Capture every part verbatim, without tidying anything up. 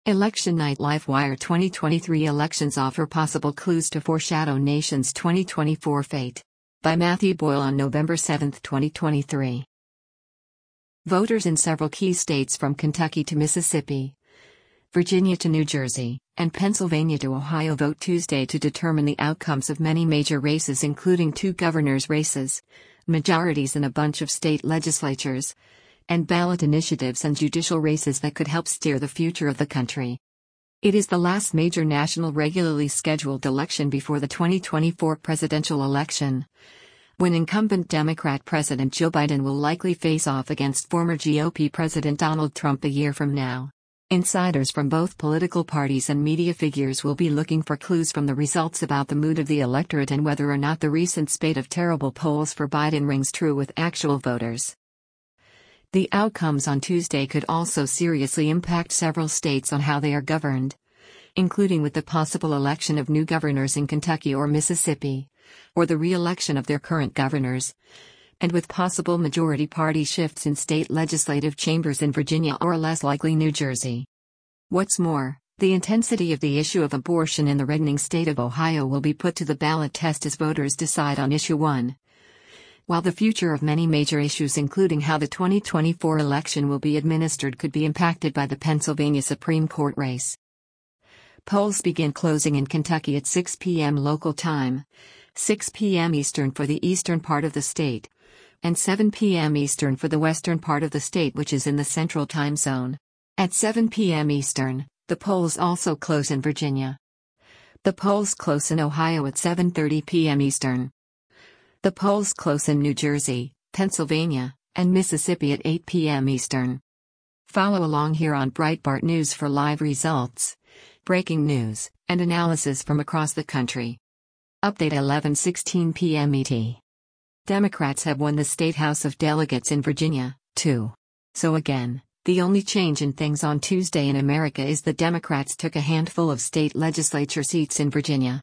Election Night LiveWire twenty twenty-three elections offer possible clues to foreshadow nation's twenty twenty-four fate. By Matthew Boyle on November seventh, twenty twenty-three. Voters in several key states from Kentucky to Mississippi, Virginia to New Jersey, and Pennsylvania to Ohio vote Tuesday to determine the outcomes of many major races, including two governors' races, majorities in a bunch of state legislatures, and ballot initiatives and judicial races that could help steer the future of the country. It is the last major national regularly scheduled election before the twenty twenty-four presidential election, when incumbent Democrat President Joe Biden will likely face off against former G O P President Donald Trump a year from now. Insiders from both political parties and media figures will be looking for clues from the results about the mood of the electorate and whether or not the recent spate of terrible polls for Biden rings true with actual voters. The outcomes on Tuesday could also seriously impact several states on how they are governed, including with the possible election of new governors in Kentucky or Mississippi, or the re-election of their current governors, and with possible majority party shifts in state legislative chambers in Virginia or less likely New Jersey. What's more, the intensity of the issue of abortion in the reddening state of Ohio will be put to the ballot test as voters decide on issue one. While the future of many major issues, including how the twenty twenty-four election will be administered, could be impacted by the Pennsylvania Supreme Court race. Polls begin closing in Kentucky at six p m local time, six p m Eastern for the eastern part of the state, and seven p m Eastern for the western part of the state, which is in the central time zone. At seven p m Eastern, the polls also close in Virginia. The polls close in Ohio at seven thirty p m Eastern. The polls close in New Jersey, Pennsylvania, and Mississippi at eight p m Eastern. Follow along here on Breitbart News for live results, breaking news, and analysis from across the country. Update eleven sixteen p m E T. Democrats have won the State House of Delegates in Virginia, too. So again, the only change in things on Tuesday in America is the Democrats took a handful of state legislature seats in Virginia.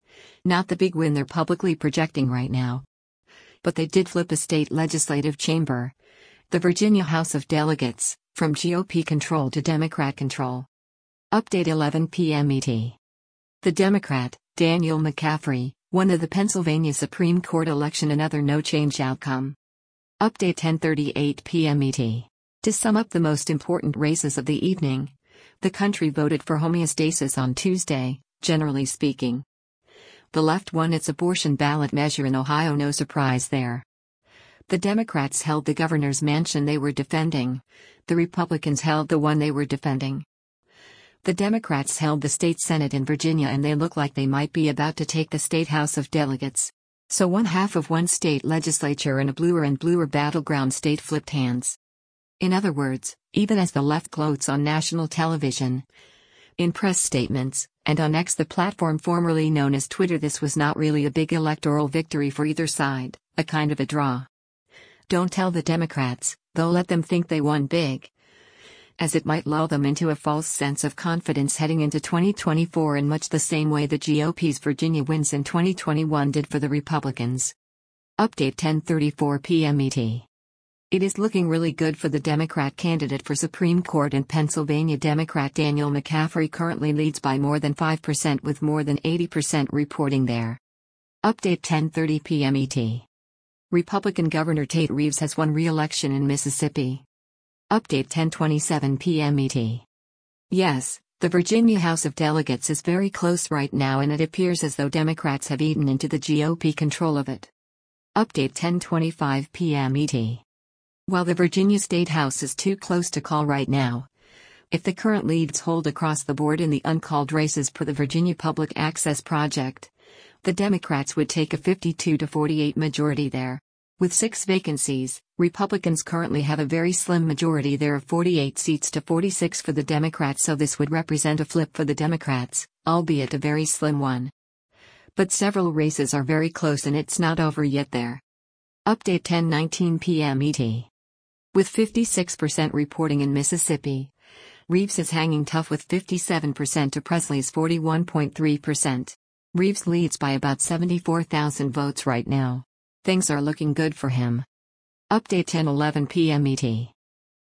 Not the big win they're publicly projecting right now. But they did flip a state legislative chamber, the Virginia House of Delegates, from G O P control to Democrat control. Update eleven p m E T. The Democrat, Daniel McCaffrey, won the Pennsylvania Supreme Court election, another no-change outcome. Update ten thirty-eight p m E T. To sum up the most important races of the evening, the country voted for homeostasis on Tuesday, generally speaking. The left won its abortion ballot measure in Ohio, no surprise there. The Democrats held the governor's mansion they were defending, the Republicans held the one they were defending. The Democrats held the state Senate in Virginia, and they look like they might be about to take the State House of Delegates. So one half of one state legislature in a bluer and bluer battleground state flipped hands. In other words, even as the left gloats on national television, in press statements, and on X, the platform formerly known as Twitter, this was not really a big electoral victory for either side, a kind of a draw. Don't tell the Democrats, though, let them think they won big, as it might lull them into a false sense of confidence heading into twenty twenty-four in much the same way the G O P's Virginia wins in twenty twenty-one did for the Republicans. Update ten thirty-four p m E T. It is looking really good for the Democrat candidate for Supreme Court in Pennsylvania. Democrat Daniel McCaffrey currently leads by more than five percent, with more than eighty percent reporting there. Update ten thirty p m E T. Republican Governor Tate Reeves has won re-election in Mississippi. Update ten twenty-seven p m E T. Yes, the Virginia House of Delegates is very close right now, and it appears as though Democrats have eaten into the G O P control of it. Update ten twenty-five p m E T. While the Virginia State House is too close to call right now, if the current leads hold across the board in the uncalled races per the Virginia Public Access Project, the Democrats would take a fifty-two to forty-eight majority there. With six vacancies, Republicans currently have a very slim majority there of forty-eight seats to forty-six for the Democrats, so this would represent a flip for the Democrats, albeit a very slim one. But several races are very close and it's not over yet there. Update ten nineteen p m E T. With fifty-six percent reporting in Mississippi, Reeves is hanging tough with fifty-seven percent to Presley's forty-one point three percent. Reeves leads by about seventy-four thousand votes right now. Things are looking good for him. Update ten eleven p m E T.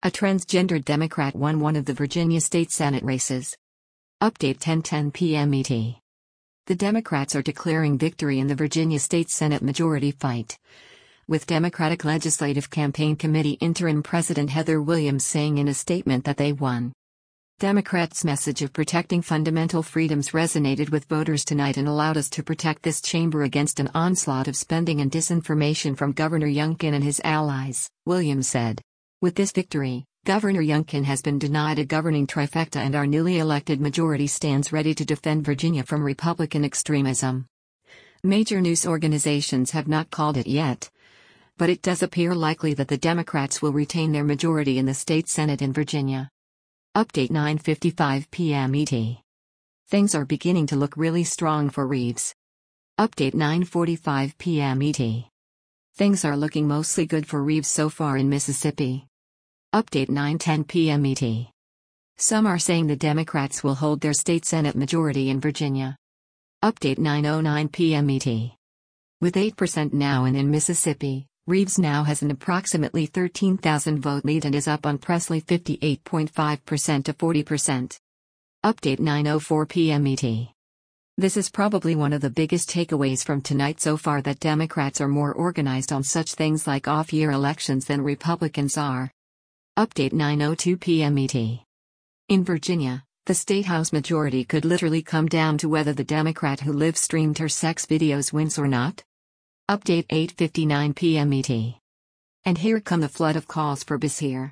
A transgendered Democrat won one of the Virginia state Senate races. Update ten ten p m E T. The Democrats are declaring victory in the Virginia state Senate majority fight, with Democratic Legislative Campaign Committee Interim President Heather Williams saying in a statement that they won. Democrats' message of protecting fundamental freedoms resonated with voters tonight and allowed us to protect this chamber against an onslaught of spending and disinformation from Governor Youngkin and his allies, Williams said. With this victory, Governor Youngkin has been denied a governing trifecta and our newly elected majority stands ready to defend Virginia from Republican extremism. Major news organizations have not called it yet, but it does appear likely that the Democrats will retain their majority in the state Senate in Virginia. Update nine fifty-five p m E T. Things are beginning to look really strong for Reeves. Update nine forty-five p m E T. Things are looking mostly good for Reeves so far in Mississippi. Update nine ten p m E T. Some are saying the Democrats will hold their state Senate majority in Virginia. Update nine oh nine p m E T. With eight percent now and in Mississippi, Reeves now has an approximately thirteen thousand vote lead and is up on Presley fifty-eight point five percent to forty percent. Update nine oh four p m E T. This is probably one of the biggest takeaways from tonight so far, that Democrats are more organized on such things like off-year elections than Republicans are. Update nine oh two p m E T. In Virginia, the State House majority could literally come down to whether the Democrat who live-streamed her sex videos wins or not. Update eight fifty-nine p m E T. And here come the flood of calls for Beshear.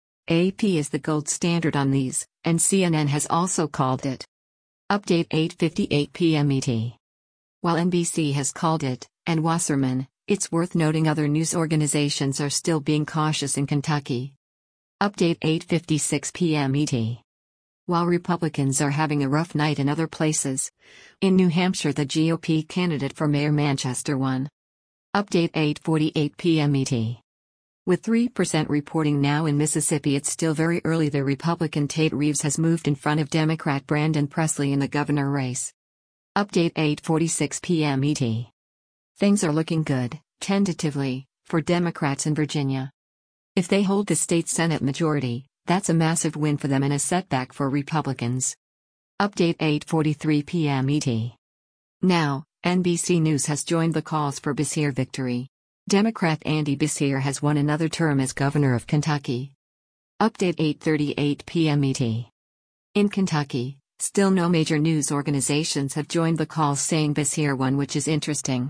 A P is the gold standard on these, and C N N has also called it. Update eight fifty-eight p m E T. While N B C has called it, and Wasserman, it's worth noting other news organizations are still being cautious in Kentucky. Update eight fifty-six p m E T. While Republicans are having a rough night in other places, in New Hampshire the G O P candidate for Mayor Manchester won. Update eight forty-eight p m E T. With three percent reporting now in Mississippi, it's still very early. The Republican Tate Reeves has moved in front of Democrat Brandon Presley in the governor race. Update eight forty-six p m E T. Things are looking good, tentatively, for Democrats in Virginia. If they hold the state Senate majority, that's a massive win for them and a setback for Republicans. Update eight forty-three p m E T. Now, N B C News has joined the calls for Beshear victory. Democrat Andy Beshear has won another term as governor of Kentucky. Update eight thirty-eight p m E T. In Kentucky, still no major news organizations have joined the calls saying Beshear won, which is interesting.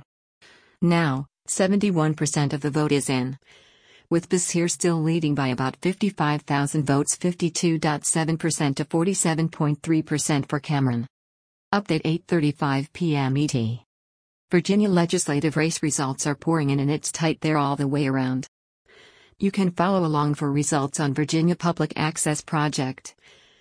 Now, seventy-one percent of the vote is in, with Beshear still leading by about fifty-five thousand votes, fifty-two point seven percent to forty-seven point three percent for Cameron. Update eight thirty-five p m E T. Virginia legislative race results are pouring in and it's tight there all the way around. You can follow along for results on Virginia Public Access Project,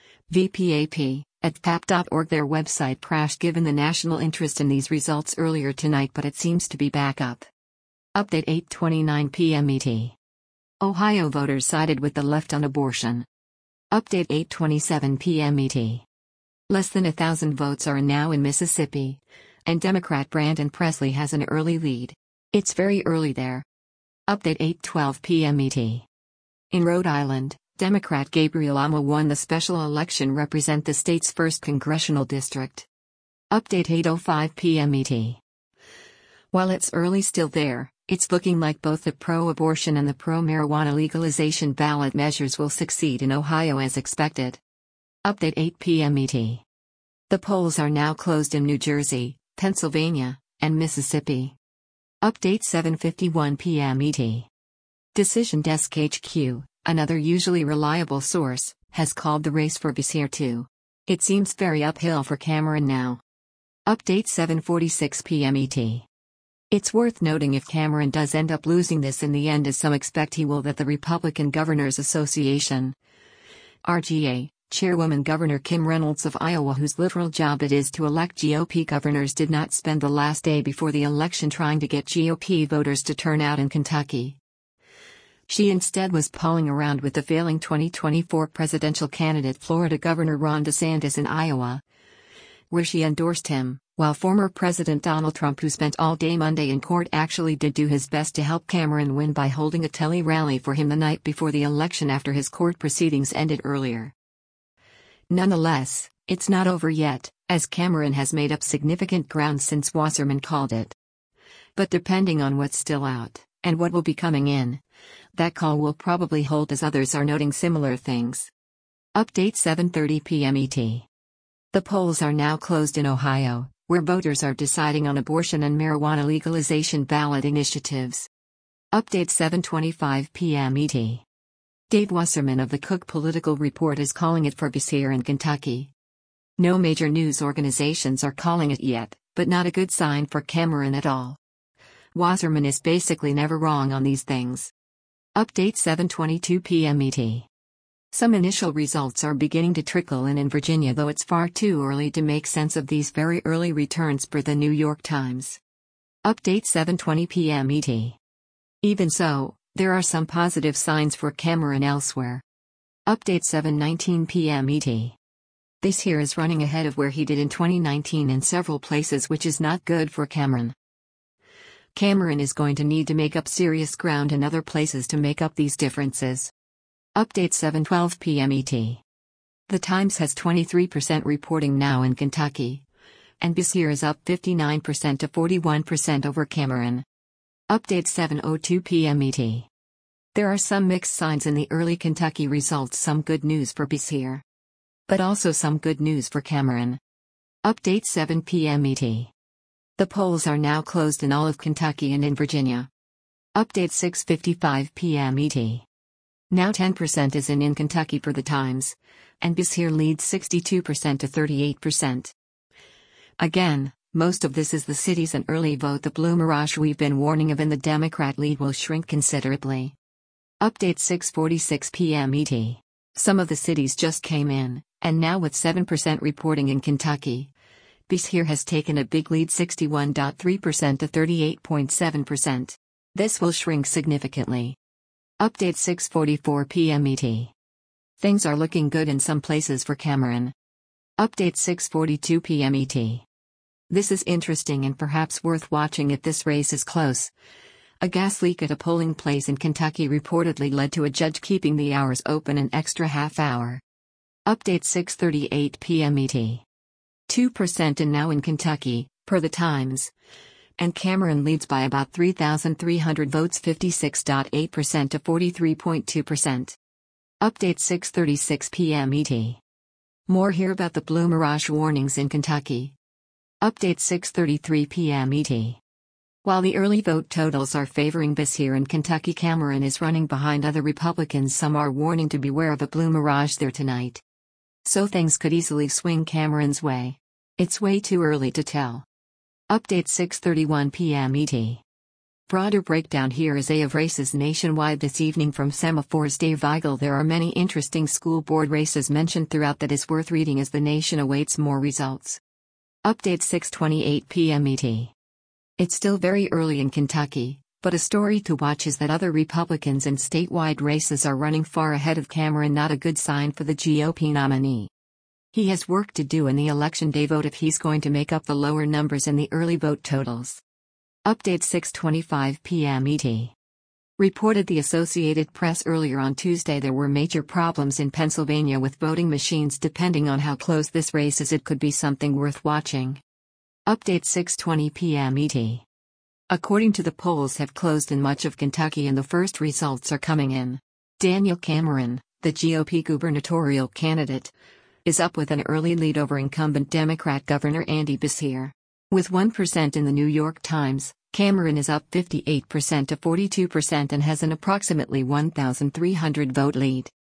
V P A P, at P A P dot org. Their website crashed given the national interest in these results earlier tonight, but it seems to be back up. Update eight twenty-nine p m E T. Ohio voters sided with the left on abortion. Update eight twenty-seven p m E T. Less than a thousand votes are now in Mississippi, and Democrat Brandon Presley has an early lead. It's very early there. Update eight twelve p m E T. In Rhode Island, Democrat Gabriel Amo won the special election represent the state's first congressional district. Update eight oh five p m E T. While it's early still there, it's looking like both the pro-abortion and the pro-marijuana legalization ballot measures will succeed in Ohio as expected. Update eight p m E T. The polls are now closed in New Jersey, Pennsylvania, and Mississippi. Update seven fifty-one p m E T. Decision Desk H Q, another usually reliable source, has called the race for Beshear too. It seems very uphill for Cameron now. Update seven forty-six p m E T. It's worth noting if Cameron does end up losing this in the end, as some expect he will, that the Republican Governors Association, R G A, Chairwoman Governor Kim Reynolds of Iowa, whose literal job it is to elect G O P governors, did not spend the last day before the election trying to get G O P voters to turn out in Kentucky. She instead was palling around with the failing twenty twenty-four presidential candidate Florida Governor Ron DeSantis in Iowa, where she endorsed him, While former President Donald Trump, who spent all day Monday in court, actually did do his best to help Cameron win by holding a tele-rally for him the night before the election after his court proceedings ended earlier. Nonetheless, it's not over yet, as Cameron has made up significant ground since Wasserman called it. But depending on what's still out, and what will be coming in, that call will probably hold, as others are noting similar things. Update seven thirty p m E T. The polls are now closed in Ohio, where voters are deciding on abortion and marijuana legalization ballot initiatives. Update seven twenty-five p m E T. Dave Wasserman of the Cook Political Report is calling it for Beshear in Kentucky. No major news organizations are calling it yet, but not a good sign for Cameron at all. Wasserman is basically never wrong on these things. Update seven twenty-two p m E T. Some initial results are beginning to trickle in in Virginia, though it's far too early to make sense of these very early returns, per the New York Times. Update seven twenty p m E T. Even so, there are some positive signs for Cameron elsewhere. Update seven nineteen p m E T. Beshear is running ahead of where he did in twenty nineteen in several places, which is not good for Cameron. Cameron is going to need to make up serious ground in other places to make up these differences. Update seven twelve p m E T. The Times has twenty-three percent reporting now in Kentucky, and Beshear is up fifty-nine percent to forty-one percent over Cameron. Update seven oh two p m E T. There are some mixed signs in the early Kentucky results, some good news for Beshear, but also some good news for Cameron. Update seven p m E T. The polls are now closed in all of Kentucky and in Virginia. Update six fifty-five p m E T. Now ten percent is in in Kentucky per the Times, and Beshear leads sixty-two percent to thirty-eight percent. Again, most of this is the cities and early vote. The blue mirage we've been warning of in the Democrat lead will shrink considerably. Update six forty-six p m E T. Some of the cities just came in, and now with seven percent reporting in Kentucky, Beshear has taken a big lead, sixty-one point three percent to thirty-eight point seven percent. This will shrink significantly. Update six forty-four p m E T. Things are looking good in some places for Cameron. Update six forty-two p m E T. This is interesting and perhaps worth watching if this race is close. A gas leak at a polling place in Kentucky reportedly led to a judge keeping the hours open an extra half hour. Update six thirty-eight p m E T. two percent in now in Kentucky, per the Times, and Cameron leads by about three thousand three hundred votes, fifty-six point eight percent to forty-three point two percent. Update six thirty-six p m E T. More here about the blue mirage warnings in Kentucky. Update six thirty-three p m E T. While the early vote totals are favoring Beshear in Kentucky, Cameron is running behind other Republicans. Some are warning to beware of a blue mirage there tonight. So things could easily swing Cameron's way. It's way too early to tell. Update six thirty-one p m E T. Broader breakdown here is A of races nationwide this evening from Semaphor's Dave Weigel. There are many interesting school board races mentioned throughout that is worth reading as the nation awaits more results. Update six twenty-eight p m E T. It's still very early in Kentucky, but a story to watch is that other Republicans in statewide races are running far ahead of Cameron, not a good sign for the G O P nominee. He has work to do in the election day vote if he's going to make up the lower numbers in the early vote totals. Update six twenty-five p m E T. Reported the Associated Press earlier on Tuesday there were major problems in Pennsylvania with voting machines. Depending on how close this race is, it could be something worth watching. Update six twenty p m E T. According to the polls have closed in much of Kentucky and the first results are coming in. Daniel Cameron, the G O P gubernatorial candidate, is up with an early lead over incumbent Democrat Governor Andy Beshear. With one percent in the New York Times, Cameron is up fifty-eight percent to forty-two percent and has an approximately one thousand three hundred vote lead.